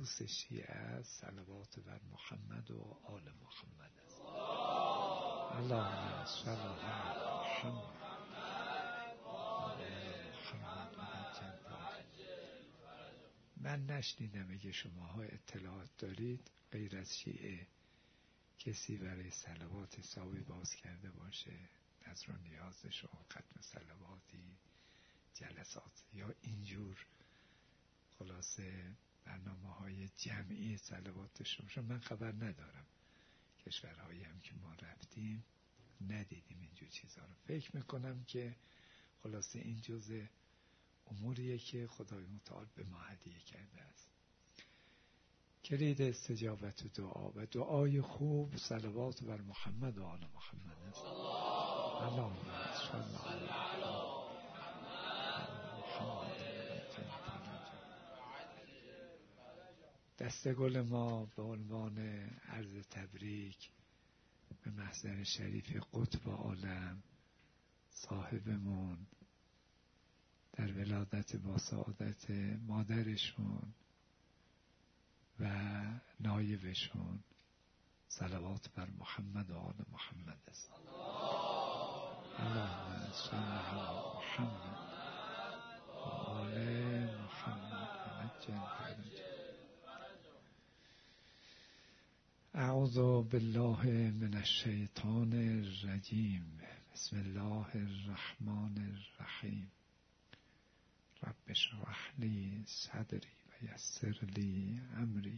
خصوص شیعه است صلوات بر محمد و آل محمد است. اللهم صل علی محمد. من نشنیدم اگه شماها اطلاعات دارید غیر از شیعه کسی برای صلوات حسابی باز کرده باشه، نظر و نیازش و ختم صلواتی، جلسات یا اینجور خلاصه برنامه‌های جمعی صلواتشون شد، من خبر ندارم. کشورهایی هم که ما رفتیم ندیدیم اینجور چیزها رو. فکر میکنم که خلاصه این جزء اموریه که خدای متعال به ما هدیه کرده است. کلید استجابت دعا و دعای خوب صلوات بر محمد و آل محمد است. اللهم صل علی محمد. دستگل ما به عنوان عرض تبریک به محضر شریف قطب عالم صاحبمون در ولادت با سعادت مادرشون و نایبشون صلوات بر محمد و آل محمد است. اللهم صل علی محمد و آل محمد. اعوذ بالله من الشیطان الرجیم. بسم الله الرحمن الرحیم. رب اشرح لی صدری و یسر لی امری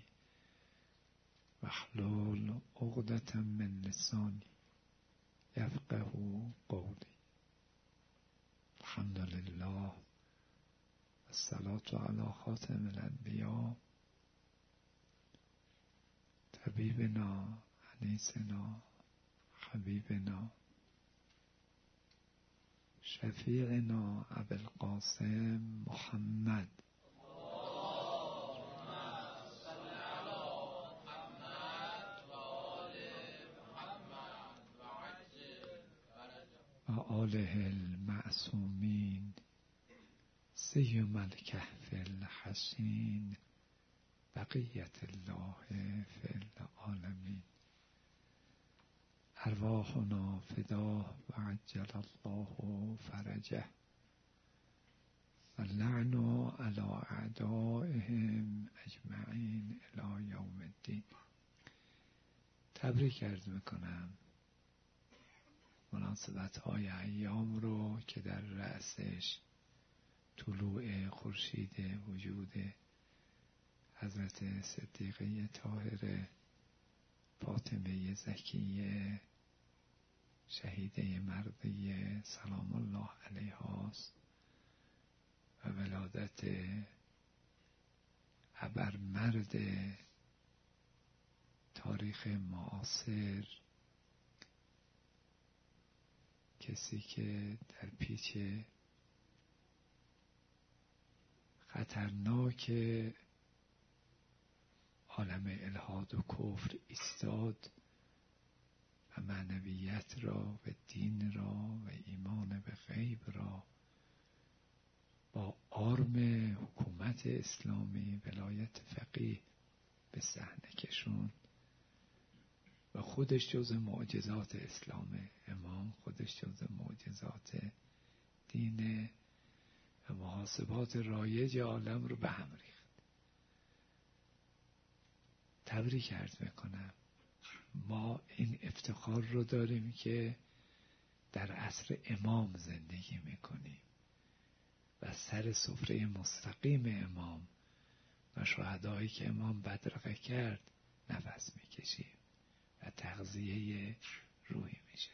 واحلل عقدة من لسانی یفقهوا قولی. الحمد لله والصلاة علی خاتم الانبیاء طبیبنا انیسنا حبیبنا شفیعنا ابوالقاسم محمد و آله المعصومین سیم الکهف الحصین بقیت الله فی العالمین. ارواحنا فداه و عجل الله فرجه و لعن علی اعدائهم اجمعین الی یوم الدین. تبریک عرض میکنم مناسبت های ایام رو که در رأسش طلوع خورشید وجود حضرت صدیقه طاهره فاطمه زکیه شهیده مرضیه سلام الله علیها است و ولادت ابرمرد تاریخ معاصر، کسی که در پیچ خطرناک عالم الحاد و کفر ایستاد و معنویت را و دین را و ایمان به غیب را با آرم حکومت اسلامی ولایت فقیه به صحنه کشون و خودش جز معجزات اسلام. امام خودش جز معجزات دین و محاسبات رایج عالم رو به هم ریخت. تبریک عرض میکنم. ما این افتخار رو داریم که در عصر امام زندگی میکنیم و سر سفره مستقیم امام و شهدایی که امام بدرقه کرد نفس میکشیم و تغذیه روحی میشه.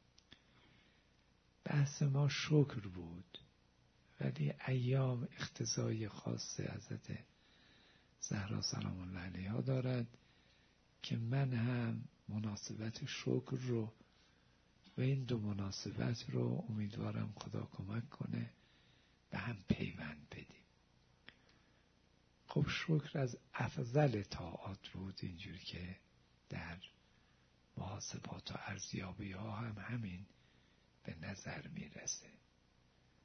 بحث ما شکر بود، ولی ایام اقتضای خاص حضرت زهرا سلام الله علیها دارد که من هم مناسبت شکر رو و این دو مناسبت رو امیدوارم خدا کمک کنه به هم پیوند بدیم. خب شکر از افضل طاعات بود، اینجور که در محاسبات و ارزیابی ها هم همین به نظر میرسه،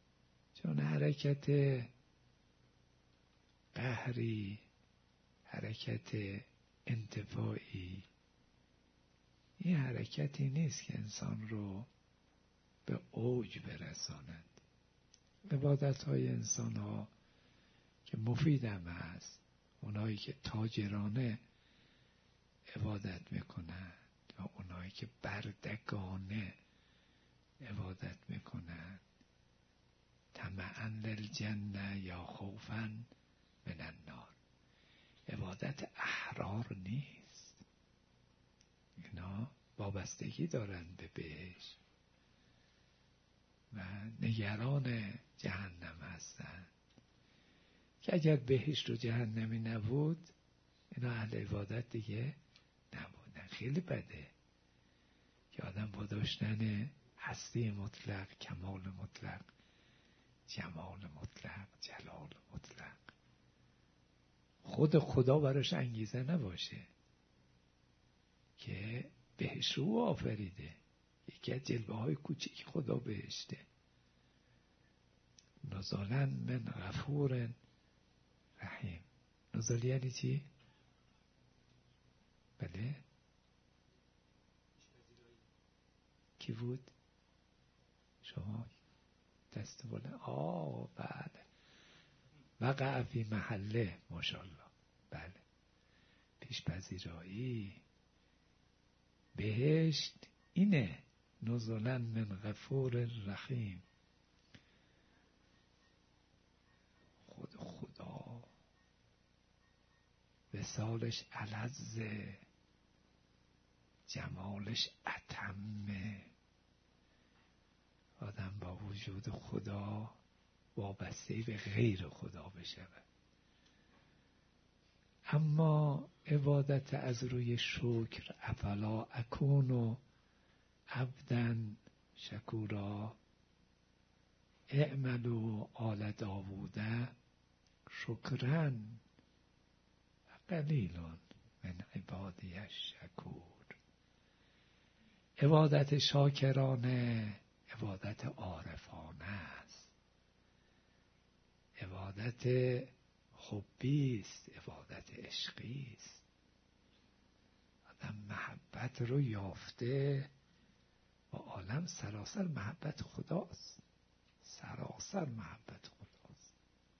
چون حرکت قهری، حرکت حرکت انتفاعی این حرکتی نیست که انسان رو به اوج برساند. عبادت‌های انسان‌ها که مفید هم هست، اونایی که تاجرانه عبادت میکنند و اونایی که بردگانه عبادت میکنند، طمعاً للجنه یا خوفاً من النار، عبادت احرار نیست. اینا وابستگی دارند به بهشت و نگران جهنم هستند که اگر بهشت و جهنمی نبود اینا اهل عبادت دیگه نبودن. خیلی بده که آدم با داشتن هستی مطلق، کمال مطلق، جمال مطلق، جلال مطلق، خود خدا براش انگیزه نباشه که بهشت رو آفریده. یکی از جلوه های کوچیک خدا بهشته. نزلا من غفور رحیم. نزل یعنی چی؟ بله؟ کی بود؟ شما دست بله. بله. وقع فی محله. ماشاءالله. بله. پیشپذیرایی بهشت اینه. نزلا من غفور رحیم. خدا وصالش الذ، جمالش اتمه. آدم با وجود خدا وابسته به غیر خدا بشه. اما عبادت از روی شکر، افلا اکون عبدا شکورا، اعملوا آل داوود شکرا قلیل من عبادی الشکور. عبادت شاکرانه عبادت عارفانه است، عبادت حبی است، عبادت عشقی است. آدم محبت رو یافته و عالم سراسر محبت خداست، سراسر محبت خداست.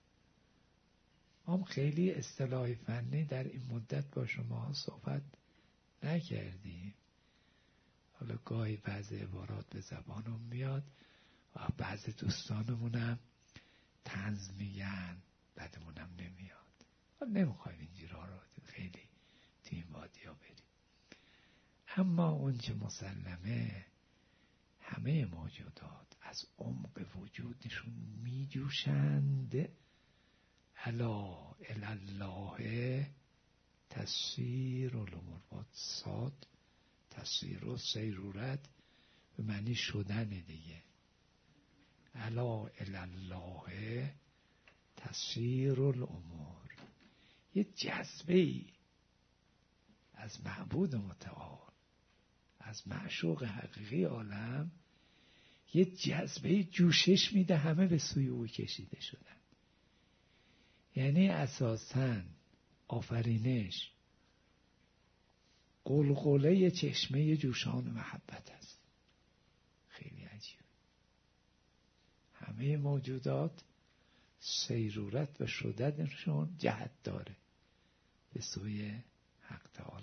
ما خیلی اصطلاح فنی در این مدت با شما صحبت نکردیم. حالا گاهی بعضی عبارات به زبانم میاد و بعضی دوستانمونم طنز میگن، بعدمونم نمیاد. نمیخوایم اینجورا رو خیلی تو این وادیا بریم. اما اون چه مسلمه، همه موجودات از عمق وجودشون میجوشند الا الله تسیر الامور. با صاد تسیر و سیرورت به معنی شدن دیگه. الا الله تسیر الامور. یه جذبه‌ای از معبود متعال، از معشوق حقیقی عالم، یه جذبه جوشش میده، همه به سوی او کشیده شدن. یعنی اساساً آفرینش قلقله چشمه جوشان محبت است. خیلی عجیب. همه موجودات سیرورت و شدنشون جهت داره به سوی حق تعالی.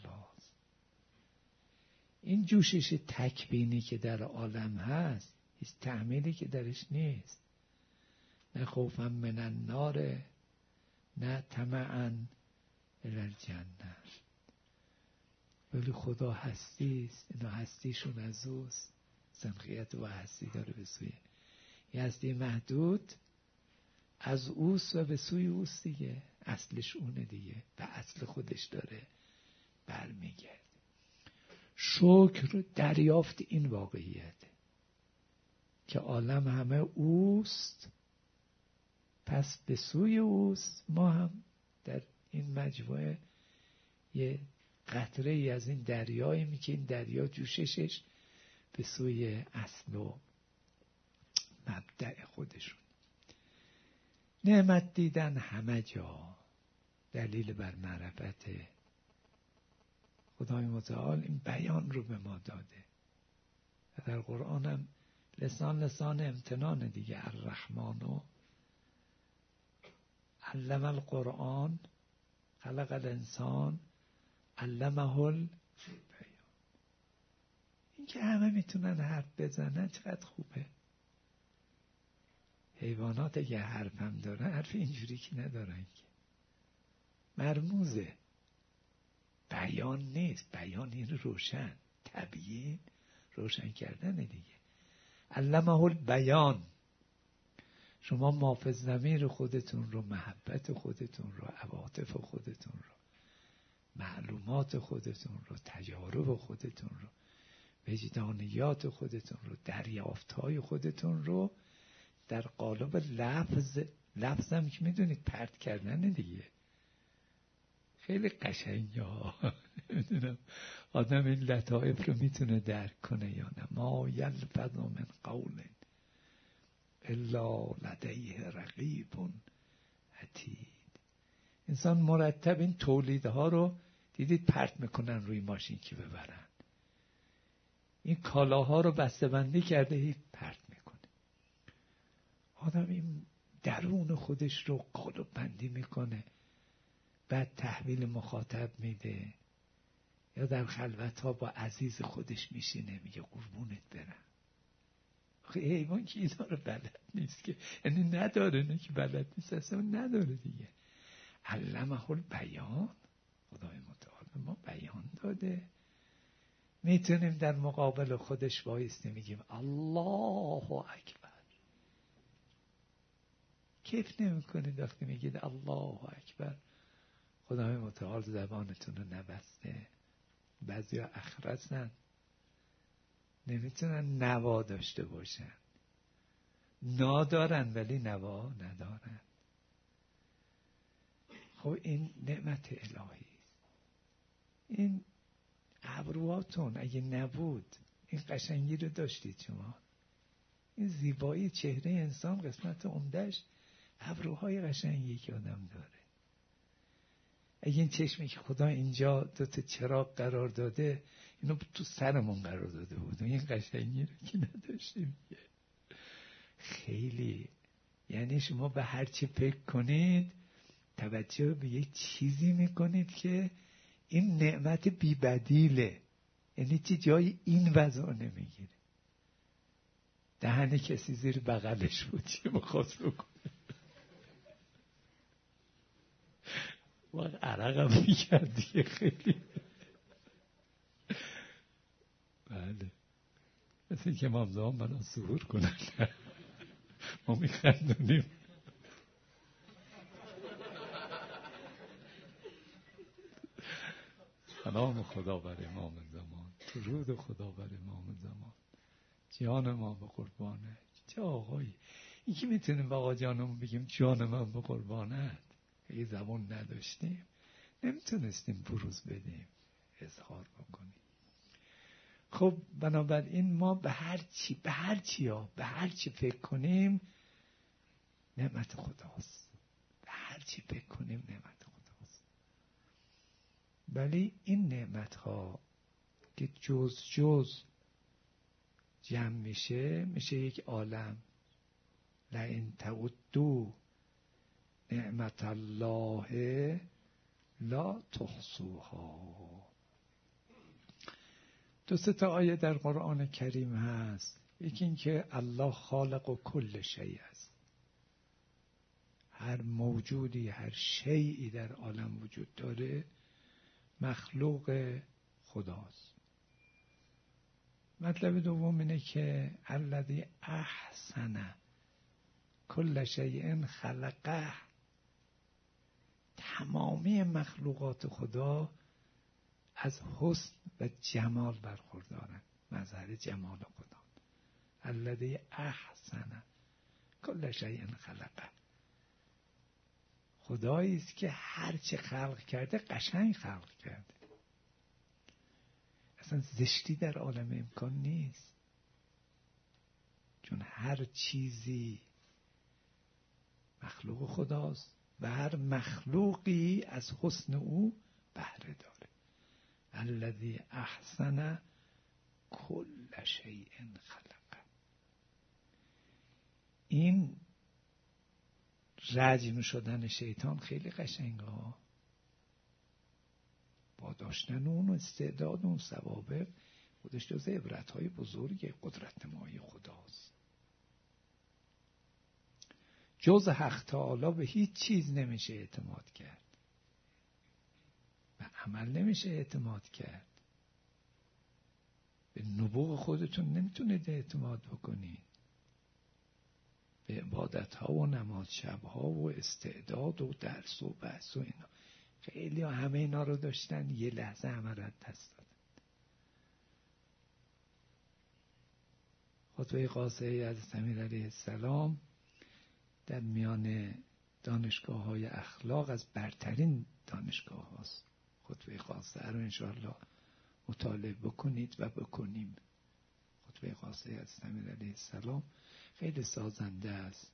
این جوشش تکبینی که در عالم هست، هیچ تعمیلی که درش نیست. نه خوفا من النار، نه طمعا الی الجنه. ولی خدا هستی است، اینا هستیشون از اوست. سنخیت و هستی داره به سوی یه هستی محدود از اوست و به سوی اوست دیگه. اصلش اونه دیگه، به اصل خودش داره برمیگرده. شکر دریافت این واقعیت که عالم همه اوست، پس به سوی اوست. ما هم در این مجموعه یه قطره ای از این دریاییم که این دریا جوششش به سوی اصل و مبدأ خودشون. نعمت دیدن همه جا، دلیل بر معرفت خدای متعال این بیان رو به ما داده و در قرآن هم لسان امتنان دیگه. الرحمن علم القرآن خلق الانسان علمه البیان. این که همه میتونن حرف بزنن چقدر خوبه. حیوانات اگه حرف هم دارن حرف اینجوری که ندارن که مرموزه، بیان نیست. بیان این روشن، تبیین روشن کردن دیگه. علمه البیان. شما مافز ضمیر خودتون رو، محبت خودتون رو، عواطف خودتون رو، معلومات خودتون رو، تجارب خودتون رو، وجدانیات خودتون رو، دریافت‌های خودتون رو در قالب لفظ هم که میدونید پرت کردن دیگه. خیلی قشنگه ها. نمیدونم آدم این لطائف رو میتونه درک کنه یا نه. ما یلفظ من قول الا لدیه رقیب عتید. انسان مرتب این تولیدها رو دیدید پرت میکنن روی ماشین که ببرن. این کالاها رو بسته‌بندی کرده هی پرت میکنه. آدم این درون خودش رو قالب بندی میکنه، بعد تحویل مخاطب میده، یا در خلوت‌ها با عزیز خودش میشینه میگه قربونت برم. آخه حیوان که اینا رو بلد نیست که، یعنی نداره، نه که بلد نیست، اصلا نداره دیگه. علمه البیان. خدای متعال ما بیان داده. میتونیم در مقابل خودش وایستیم میگیم الله اکبر. کیف نمیکنید وقتی میگید الله اکبر؟ خدای متعال زبانتون رو نبسته. بعضیا اخرسن، نمیتونن نوا داشته باشن. نادارن ولی نوا ندارن. خب این نعمت الهی است. این ابروهاتون اگه نبود این قشنگی رو داشتید شما. این زیبایی چهره انسان قسمت عمده‌اش ابروهای قشنگی که آدم داره. اگه این چشمی که خدا اینجا دوتا چراغ قرار داده اینو تو سرمون قرار داده بود، این قشنگی رو که نداشتیم. خیلی یعنی شما به هر چی فکر کنید توجه به یک چیزی میکنید که این نعمت بی‌بدیله. یعنی چی جای این وضع نمیگیره. دهن کسی زیر بغلش بود چی بخواست بکنه وقت عرقم میکرد دیگه خیلی. بله مثل این که مامزان بنا سرور کنن ما میخندونیم. سلام خدا بر امام زمان، درود خدا بر امام زمان. جان ما به قربانه. چه آقایی این که میتونیم به آقا جانمون بگیم جان من به قربانت. اگه زمان نداشتیم نمیتونستیم بروز بدیم، اظهار بکنیم. خب بنابراین ما به هر چی فکر کنیم نعمت خداست. به هر چی فکر کنیم نعمت خداست. ولی این نعمت ها که جز جمع میشه یک عالم. لئن تعدوا نعمت الله لا تحصوها. 2-3 آیه در قرآن کریم هست. یکی این که الله خالق و کل شیء است. هر موجودی، هر شیئی در عالم وجود داره مخلوق خداست. مطلب دوم اینه که الذی احسن کل شیء خلقه. تمامی مخلوقات خدا از حسن و جمال برخوردارن، مظهر جمال خدا. الذی احسن کل شیء خلقه. خدایی است که هر چه خلق کرده قشنگ خلق کرده. اصلا زشتی در عالم امکان نیست، چون هر چیزی مخلوق خداست و هر مخلوقی از حسن او بهره داره. الذی احسن کل شیء خلق. این رجم شدن شیطان خیلی قشنگه ها. با داشتن اون استعداد اون سوابق خودش جز عبرت‌های بزرگ قدرت نمایی خداست. جز حق تعالی به هیچ چیز نمیشه اعتماد کرد. به عمل نمیشه اعتماد کرد. به نبوغ خودتون نمیتونید اعتماد بکنید. به عبادت‌ها و نماز شب‌ها و استعداد و درس و بحث و اینا. خیلی همه اینا رو داشتن، یه لحظه همه را دست دادن. خطبه قاصه حضرت امیر علیه السلام در میان دانشگاه‌های اخلاق از برترین دانشگاه هاست. خطبه قاصه رو انشاءالله مطالعه بکنید و بکنیم. خطبه قاصه حضرت امیر علیه السلام خیلی سازنده است.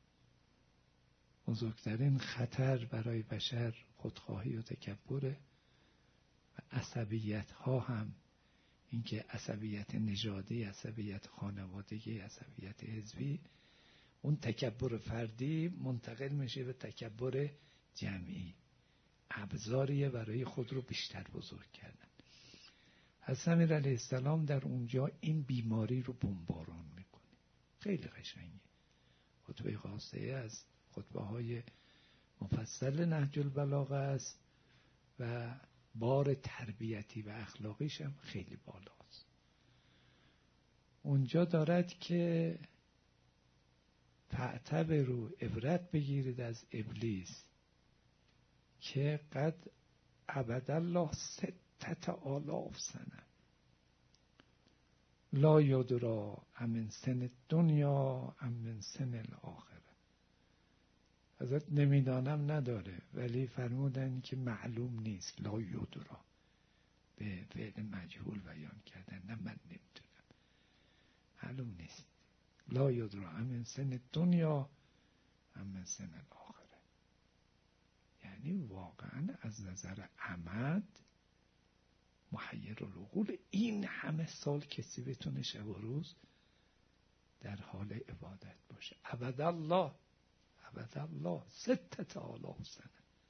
بزرگترین خطر برای بشر خودخواهی و تکبره و عصبیت ها هم، اینکه عصبیت نژادی، عصبیت خانوادگی، عصبیت حزبی، اون تکبر فردی منتقل میشه به تکبر جمعی. ابزاریه برای خود رو بیشتر بزرگ کردن. حضرت امیر علیه السلام در اونجا این بیماری رو بمباران میکنه. خیلی قشنگه. خطبه قاصه از خطبه های مفصل نهج البلاغه است و بار تربیتی و اخلاقیش هم خیلی بالاست. اونجا دارد که فاعتبروا عبرت بگیرید از ابلیس که قد عبد الله 6,000 سنه لا یدری امن سن دنیا امن سن الاخره. حضرت نمیدانم نداره، ولی فرمودن که معلوم نیست. لا یدری به فعل مجهول بیان کردن، نه من نمیدونم، معلوم نیست. لا یدری امن سن دنیا امن سن الاخره. یعنی واقعا از نظر عمد محیر العقول این همه سال کسی بتونه شب و روز در حال عبادت باشه. عبد الله 6,000 سنه.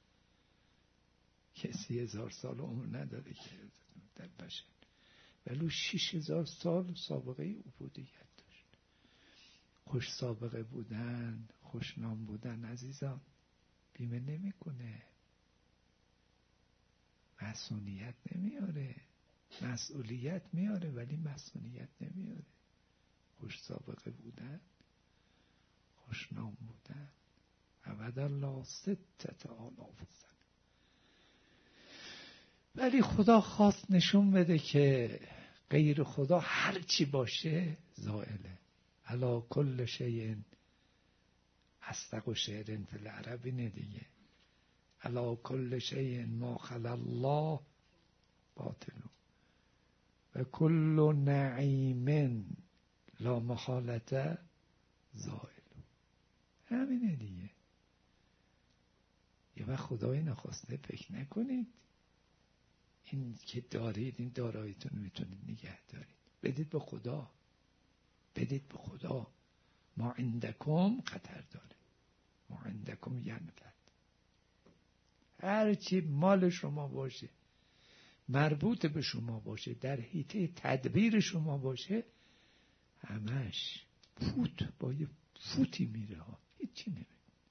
کسی 1000 سال عمر نداره که در بشر، ولی 6,000 سال سابقه عبودیت داشت. خوش سابقه بودن، خوشنام بودن عزیزان بیمه نمیکنه، مسئولیت نمیاره. مسئولیت میاره ولی مسئولیت نمیاره. خوش سابقه بودن، خوشنام بودن. عبد الله 6,000 سنه. ولی خدا خواست نشون بده که غیر خدا هر چی باشه زائله. علا کل شیء اصدق شعر فی العرب اینه دیگه. علا کل شیء ما خلا الله باطل و کل نعیم لا محالة زائل. همینه دیگه. یه وقت خدای نخواسته فکر نکنید این که دارید، این داراییتون میتونید نگه دارید. بدید به خدا، بدید به خدا. ما عندکم خطر داره، ما عندکم ینفد. هر چی مال شما باشه، مربوط به شما باشه، در حیطه تدبیر شما باشه، همش فوت با یه فوتی میره ها، هیچی نمیره.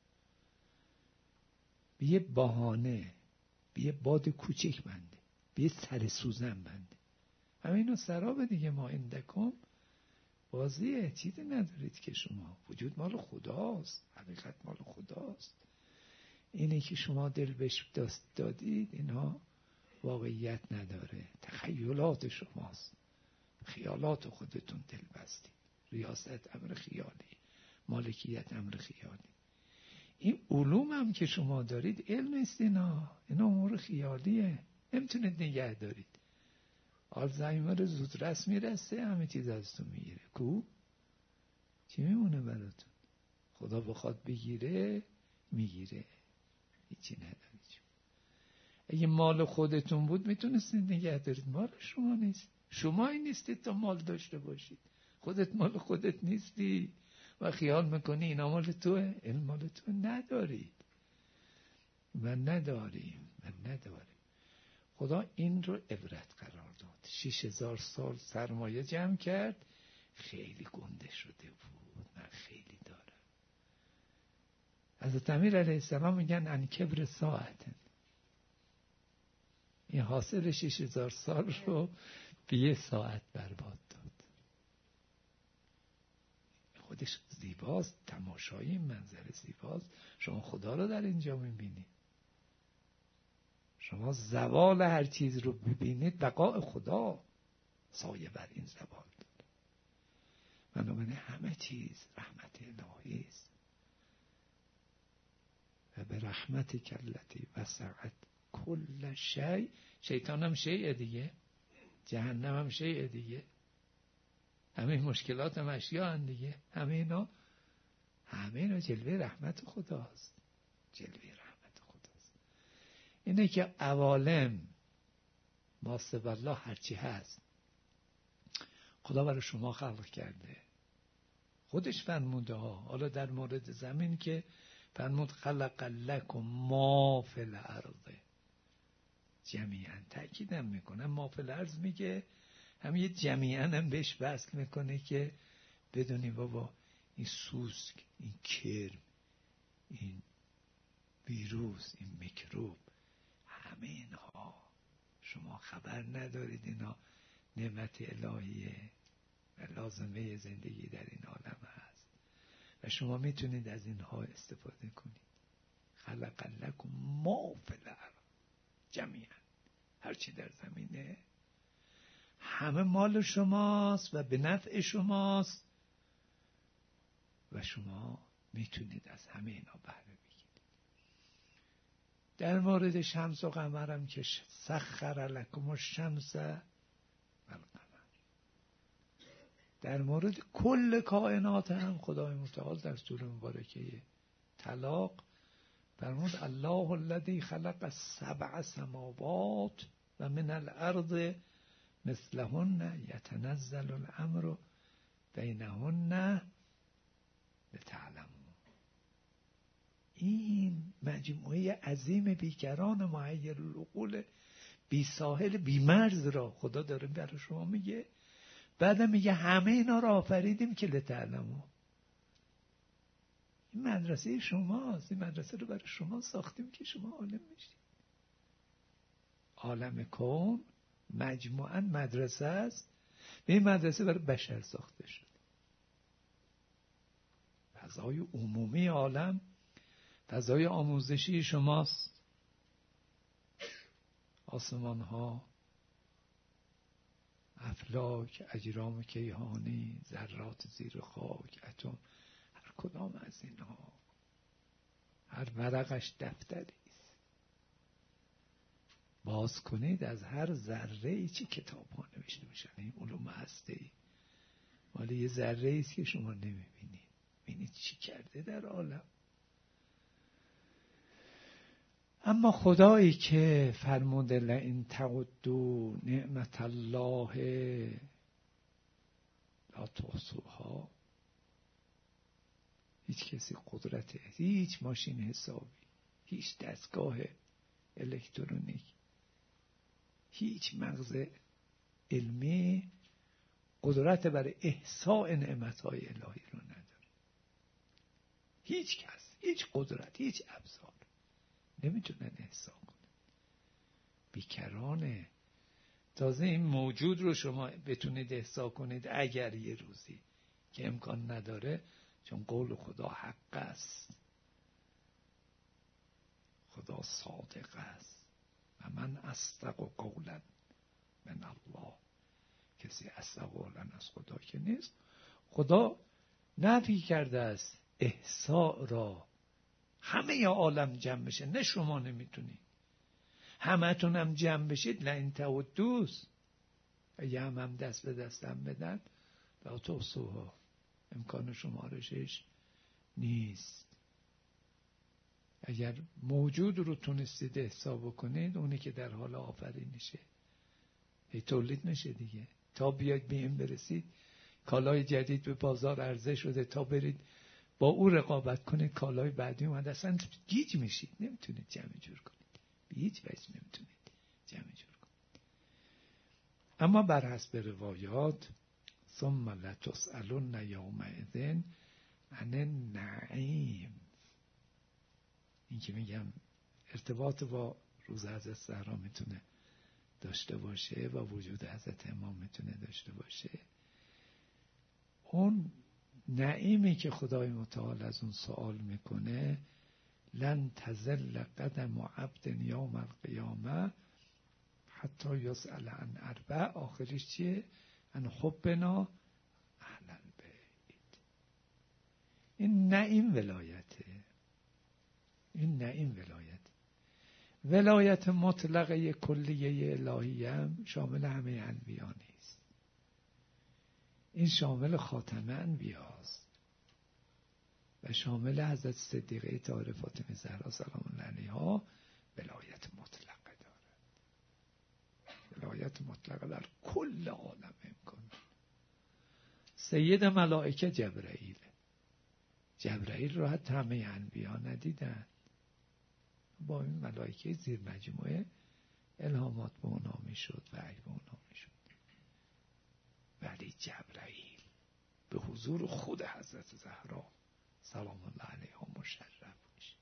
به یه بهانه، به یه باد کوچک بنده، به یه سر سوزن بنده. همینو سراب دیگه. ما عندکم بازیه، چیزی ندارید که شما. وجود مال خداست، حقیقت مال خداست. اینه که شما دل بهش دادید، اینها واقعیت نداره، تخیلات شماست، خیالات خودتون دل بستید. ریاست امر خیالی، مالکیت امر خیالی. این علوم هم که شما دارید علم نیست، اینا امور خیالیه، نمیتونید نگه دارید. آلزایمر زودرس میرسه، همه چیز ازتون میگیره. کو چی میمونه براتون؟ خدا بخواد بگیره میگیره، هیچی ندارید. اگه مال خودتون بود میتونستید نگه دارید. مال شما نیست. شمایی نیستید تا مال داشته باشید. خودت مال خودت نیستی و خیال میکنی اینا مال توه. این مال تو ندارید و نداریم. خدا این رو عبرت قرار داد. 6000 سال سرمایه جمع کرد. خیلی گنده شده بود. من خیلی دارم. حضرت امیر علیه السلام میگن ان کبر ساعت. این حاصل 6000 سال رو به 1 ساعت برباد داد. خودش زیباست. تماشای این منظر زیباست. شما خدا رو در اینجا میبینید. شما زوال هر چیز رو ببینید. بقاء خدا سایه بر این زوال داد. بنابراین همه چیز رحمت الهی است. و به رحمت التی وسعت کل شیء. شیطان هم شیء دیگه، جهنم هم شیء دیگه، همه مشکلات هم اشیا هم دیگه، همه اینا جلوه رحمت خداست. اینه که عوالم ما سب الله هرچی هست خدا برای شما خلق کرده. خودش فرموده ها. حالا در مورد زمین که فرمود خلق لکم ما فی الارض جمیعا، تأکیدم میکنم ما فی الارض میگه هم یه جمیعا هم بهش وصل میکنه که بدونی بابا این سوسک، این کرم، این ویروس، این میکروب، همه اینها شما خبر ندارید اینا نعمت الهیه و لازمه زندگی در این عالم هست و شما میتونید از اینها استفاده کنید. خلق لکم ما فی الارض جمیعا، هرچی در زمینه همه مال شماست و به نفع شماست و شما میتونید از همه اینا بهره بگیرید. در مورد شمس و قمرم که سخر لکم الشمس و القمر، در مورد کل کائنات هم خدای متعال در سوره مبارکه طلاق فرمود الله الذی خلق 7 سماوات و من الارض مثلهن یتنزل الامر بینهن لتعلموا. این مجموعه عظیم بیکران محیر العقول بی ساحل بی مرز را خدا داره برای شما میگه. بعدم میگه همه اینا را آفریدیم که لتعلموا. این مدرسه شماست. این مدرسه رو برای شما ساختیم که شما عالم بشید. عالم کون مجموعاً مدرسه است. این مدرسه برای بشر ساخته شد. فضای عمومی عالم فضای آموزشی شماست. آسمان ها، افلاک، اجرام کیهانی، ذرات زیر خاک، اتم، هر کدام از اینها هر ورقش دفتری است. باز کنید از هر ذره ای چه کتاب ها نوشته میشن. این علوم هستی مال یه ذره ای است که شما نمیبینید. ببینید چی کرده در عالم. اما خدایی که فرموده لئن تعدوا نعمت الله لا تحصوها، هیچ کسی قدرت، هیچ ماشین حسابی، هیچ دستگاه الکترونیک، هیچ مغز علمی قدرت برای احصاء نعمتهای الهی رو نداره. هیچ کس، هیچ قدرت، هیچ ابزار نمیتونن احصا کنن. بیکرانه. تازه این موجود رو شما بتونید احصا کنید اگر یه روزی، که امکان نداره، چون قول خدا حق است، خدا صادق است و من اصدق قولا من الله. کسی اصدق قولا از خدا که نیست. خدا نفی کرده است احصاء را. همه عالم جمع بشه، نه شما نمیتونید. همه تونم جمع بشید لئن تعدوا، اگه هم دست به دستم بدن لا تحصوها، امکان شمارشش نیست. اگر موجود رو تونستید حساب کنید، اونی که در حال آفرینشه هی تولید میشه دیگه، تا بیاید به این برسید کالای جدید به بازار عرضه شده، تا برید با او رقابت کنید کالای بعدی اومد، اصلا گیج میشید، نمیتونید جمع جور کنید، به هیچ وجه نمیتونید جمع جور کنید. اما بر حسب روایات ثم لتسألن یومئذ عن النعیم، این که میگم ارتباط با روز حضرت زهرا میتونه داشته باشه و وجود حضرت امام میتونه داشته باشه. اون نعیمی که خدای متعال از اون سوال میکنه، لن تزل قدم عبد یوم القیامه حتی یسأل عن اربع، آخرش چیه؟ عن حبنا اهل البیت. این نعیم ولایته، این نعیم ولایت مطلقه کلیه الهی هم شامل همه انبیا نیست، این شامل خاتم انبیاست و شامل حضرت صدیقه طاهره فاطمه زهرا سلام الله علیها ولایت مطلقه دارد. ولایت مطلقه در کل عالم امکان. سید ملائکه جبرئیل رو حتی همه انبیا ندیدن، با این ملائکه زیر مجموعه الهامات به اونا میشد، وحی به اونا میشد، ولی جبرئیل به حضور خود حضرت زهرا سلام الله علیها مشرف میشه.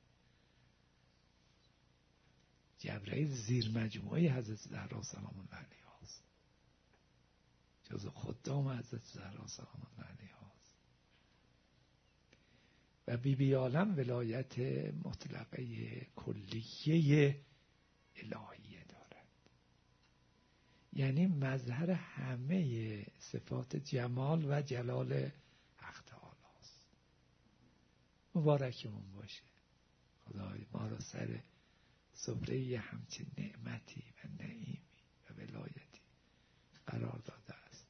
جبرئیل زیر مجموعه حضرت زهرا سلام الله علیها است، جز خدام حضرت زهرا سلام الله علیها است. و بی عالم ولایت مطلقه کلیه الهیه دارد، یعنی مظهر همه صفات جمال و جلال حق تعالی است. مبارکمون باشه خدای ما را سر سفره همچین نعمتی و نعیمی و ولایتی قرار داده است.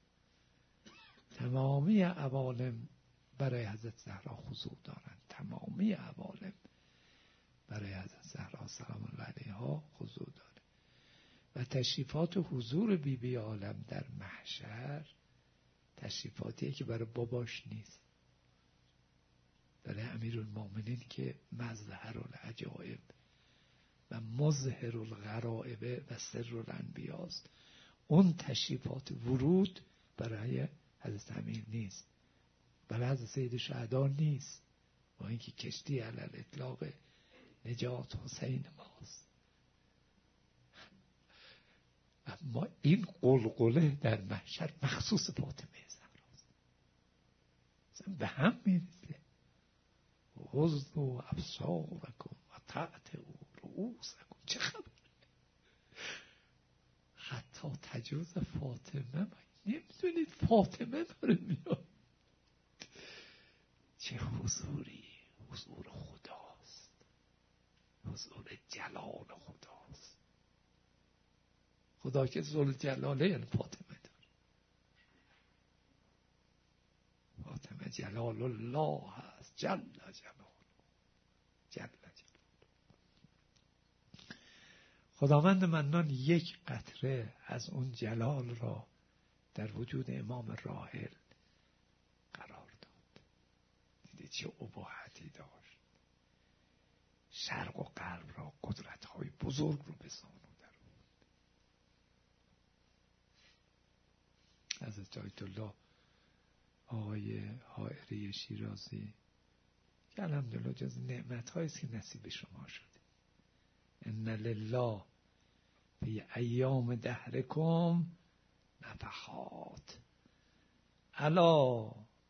تمامی عوالم برای حضرت زهرا خضوع دارند، تمامی عوالم برای حضرت زهرا سلام الله علیها خضوع دارند و تشریفات حضور بی عالم در محشر تشریفاتیه که برای باباش نیست، برای امیرالمومنین که مظهر العجائب و مظهر الغرائب و سر الانبیاست. اون تشریفات ورود برای حضرت امیر نیست، برای حضرت سید شهدا نیست، با اینکه کشتی علل اطلاق نجات حسین ماست. اما این قلقله در محشر مخصوص فاطمه زهراست، مثلا به هم میرسه. غضوا ابصارکم و تعتوا رؤوسکم، چه خبر؟ حتی تجوز فاطمه، نمیدونید فاطمه داره میاد، چه حضوری، حضور خداست، حضور جلال خداست. خدا که ذوالجلاله یعنی فاطمه داره. فاطمه جلال الله هست، جل جلاله. خداوند منان یک قطره از اون جلال را در وجود امام راحل قرار داد. دیدید چه اباحتی داشت، شرق و غرب را قدرت‌های بزرگ رو به زانو در آورد. حضرت آیت الله آقای حائری شیرازی که الحمدلله جز نعمت‌هایی است که نصیب شما شده. ان لله فی ایام دهرکم نفحات الا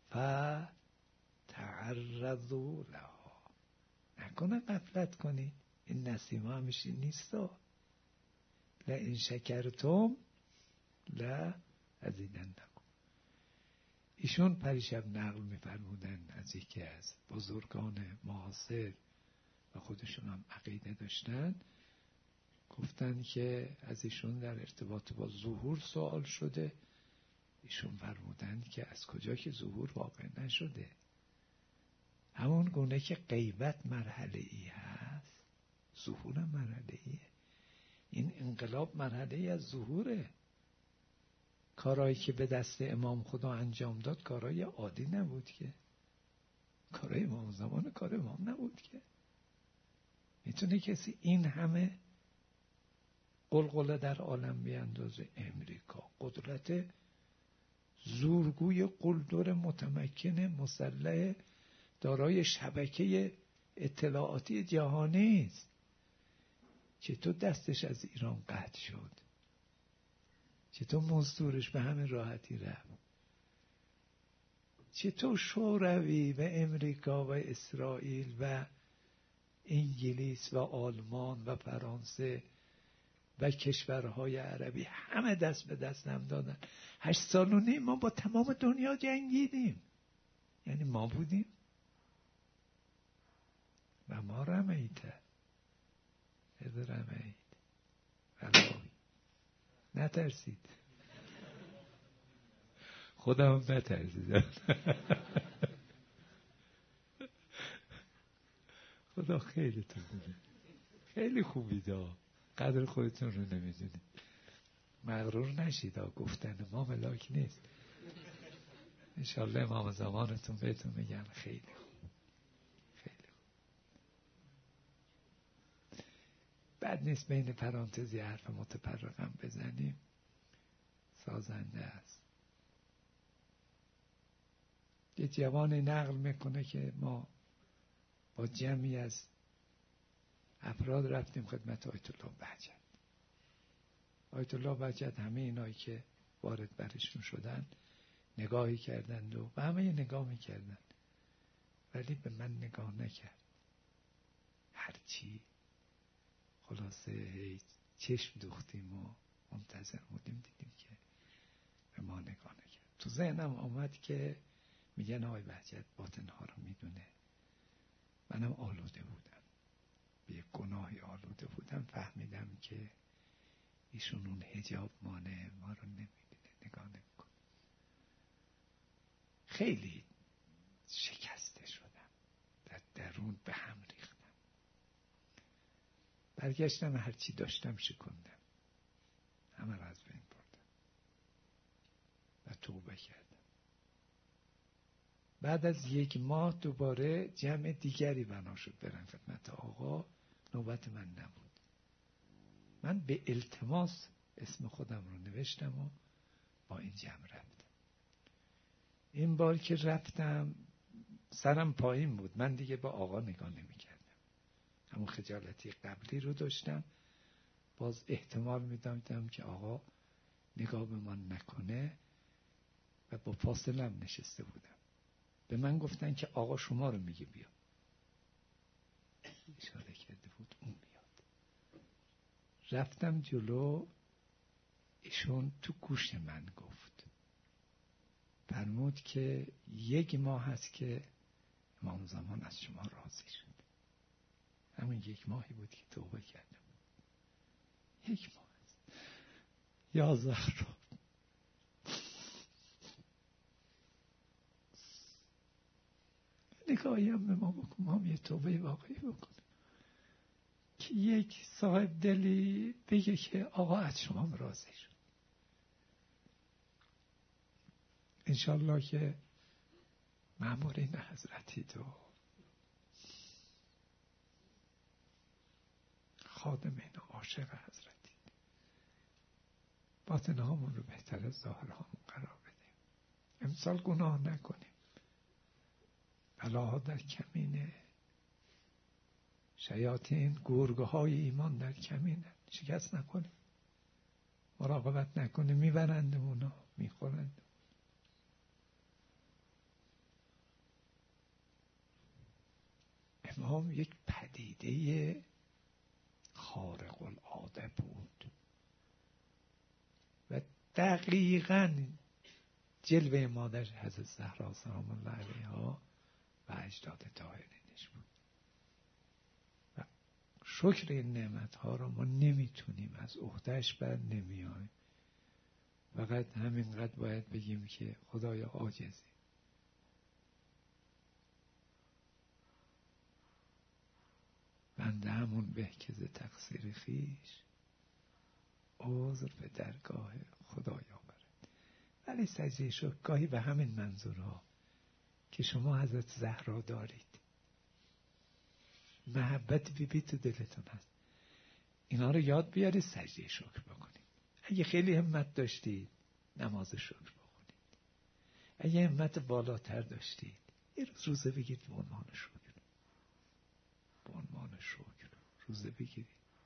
فتعرضوا لها. نکنه غفلت کنید، این نسیم همیشه نیست. لئن شکرتم لازیدنکم. ایشون پریشب نقل می‌فرمودن از یکی از بزرگان معاصر و خودشون هم عقیده داشتن، گفتن که از ایشون در ارتباط با ظهور سوال شده. ایشون فرمودن که از کجا که ظهور واقع نشده، همون گونه که غیبت مرحله ای هست ظهور مرحله‌ایه. این انقلاب مرحله از ظهوره. کارهایی که به دست امام خدا انجام داد کارهای عادی نبود که. کارهای امام زمان کار امام نبود که. میتونه کسی این همه قلقله در عالم بیاندازه؟ امریکا قدرت زورگوی قلدر متمکن مسلح دارای شبکه اطلاعاتی جهانی است. چطور دستش از ایران قطع شد؟ چطور مزدورش به همین راحتی رفت؟ چطور شوروی و امریکا و اسرائیل و انگلیس و آلمان و فرانسه و کشورهای عربی همه دست به دست هم دادن؟ 8 سال و نیم ما با تمام دنیا جنگیدیم. یعنی ما بودیم و ما رمیته اذ رمید والله نترسید. خودم نترسیدم. خدا خیلیتون بده. خیلی خوبید. قدر خودتون رو نمیدونید. مغرور نشید. گفتن ما ملاک نیست. انشالله امام زمانتون بهتون میگن خیلی خوب. خیلی خوب. بد نیست بین پرانتزی حرف متپرقم بزنیم. سازنده است. یه جوانی نقل میکنه که ما با جمعی از افراد رفتیم خدمت آیت الله بهجت. آیت الله بهجت همه اینایی که وارد برشون شدن نگاهی کردند و همه نگاه میکردن، ولی به من نگاه نکرد. هرچی خلاصه چشم دوختیم و منتظر بودیم، دیدیم که به ما نگاه نکرد. تو ذهنم آمد که میگن آقای بهجت باطنها رو میدونه. منم آلوده بودم، به یک گناهی آلوده بودم. فهمیدم که ایشون اون حجاب مانه ما رو نمیبینه، نگاه نمیکنه. خیلی شکسته شدم، در درون به هم ریختم. برگشتم هرچی داشتم شکندم، همه رو از بین بردم و توبه کردم. بعد از 1 ماه دوباره جمع دیگری بنا شد برن خدمت آقا. نوبت من نبود. من به التماس اسم خودم رو نوشتم و با این جمع رفتم. این بار که رفتم سرم پایین بود، من دیگه با آقا نگاه نمی کردم. همون خجالتی قبلی رو داشتم. باز احتمال میدادم که آقا نگاه به من نکنه و با فاصله هم نشسته بودم. به من گفتن که آقا شما رو میگه بیا. اشاره کرده بود اون بیاد. رفتم جلو. ایشون تو گوش من گفت، فرمود که 1 ماه هست که امام زمان از شما راضی شد. همون 1 ماهی بود که توبه کردم. 1 ماه هست. یا زهرا، نگاهی هم به ما بکن، ما هم یه توبه واقعی بکنیم که یک صاحب دلی بگه که آقا از شما راضی شد. انشالله که مأمورین حضرتید و خادمین و عاشق حضرتید، باطنهامون رو بهتر از ظاهرهامون قرار بدیم. امسال گناه نکنیم. بلاها در کمینه. شیاطین گرگه های ایمان در کمینه. شکست نکنیم. مراقبت نکنیم. میبرندمونا، میخورند. امام یک پدیده خارق العاده بود و دقیقاً جلوه مادر حضرت زهرا سلام الله علیها و اجداد طاهرینش بود. و شکر این نعمتها رو ما نمیتونیم، از عهده‌اش بر نمیایم. فقط همینقدر باید بگیم که خدایا عاجزی. و بنده همون به که ز تقصیر خویش عذر به درگاه خدای آورد. ولی سجده شکر گاهی به همین منظورها که شما حضرت زهرا دارید، محبت بیبی تو دلتون هست، اینا رو یاد بیارید سجده شکر بکنید. اگه خیلی همت داشتید نماز شکر بکنید. اگه همت بالاتر داشتید یه روزه بگید به عنوان شکر. به عنوان شکر روزه بگیرید.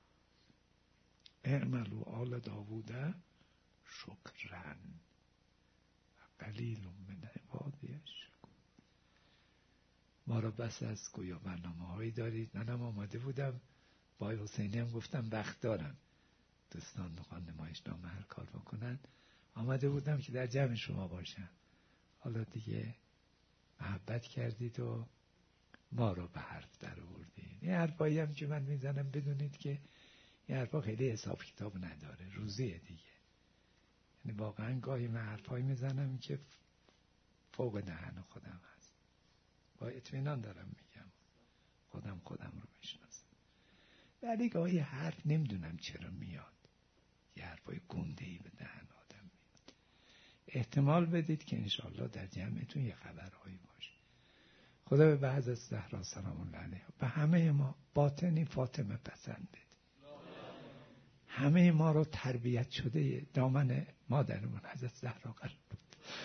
اعملوا آل داوود شکرن قلیل من عبادی الشکور. ما را بس از گویا برنامه هایی دارید. منم آماده بودم با حسینی هم گفتم وقت دارم، دوستان میخوان نمایشنامه هر کار بکنن، آماده بودم که در جمع شما باشم. حالا دیگه محبت کردید و ما رو به حرف در آوردید. این حرفایی هم که من میزنم بدونید که این حرفا خیلی حساب کتاب نداره، روزیه دیگه. یعنی واقعا گاهی من حرفایی میزنم که فوق دهن خودم هست، با اطمینان دارم میگم، خودم رو میشناسم. ولی گاهی حرف نمیدونم چرا میاد، یه حرفای گنده‌ای به دهن آدم میاد. احتمال بدید که انشالله در جمعتون یه خبرهایی باشه. خدا به حضرت زهرا سلام الله علیها به همه ما باطنی فاطمه پسند بده. همه ما رو تربیت شده دامن مادرمون حضرت زهرا قرار بود.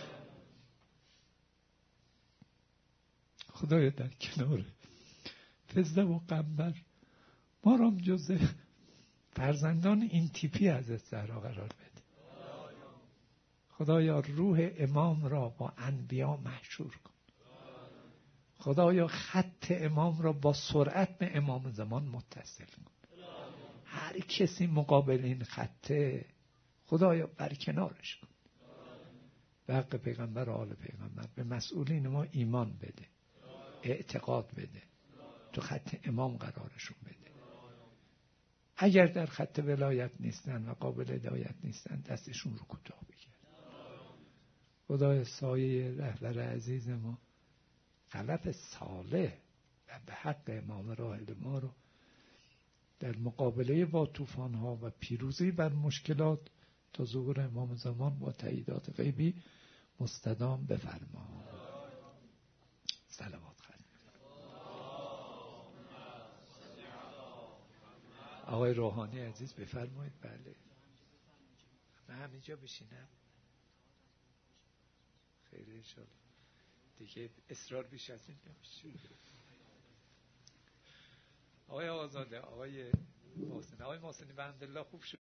خدایا در کنار فزده و قنبر ما رو جز فرزندان این تیپی حضرت زهرا قرار بده. خدایا روح امام را با انبیا محشور کن. خدایا خط امام را با سرعت به امام زمان متصل کن. هر کسی مقابل این خطه خدایا برکنارش کن. به حق پیغمبر و آل پیغمبر به مسئولین ما ایمان بده، اعتقاد بده، تو خط امام قرارشون بده. اگر در خط ولایت نیستن و قابل هدایت نیستن دستشون رو کوتاه بگیر. خدای سایه رهبر عزیز ما خلف صالح و به حق امام راحل ما رو در مقابله با طوفان ها و پیروزی بر مشکلات تا ظهور امام زمان با تاییدات غیبی مستدام بفرما. صلوات خواهد. آقای روحانی عزیز بفرمایید. بله من همینجا بشینم خیره انشاءالله دیگه اصرار بیش از این نمیشه. آقای آزاده، آقای محسن، آقای محسنی بحمدالله خوب شد.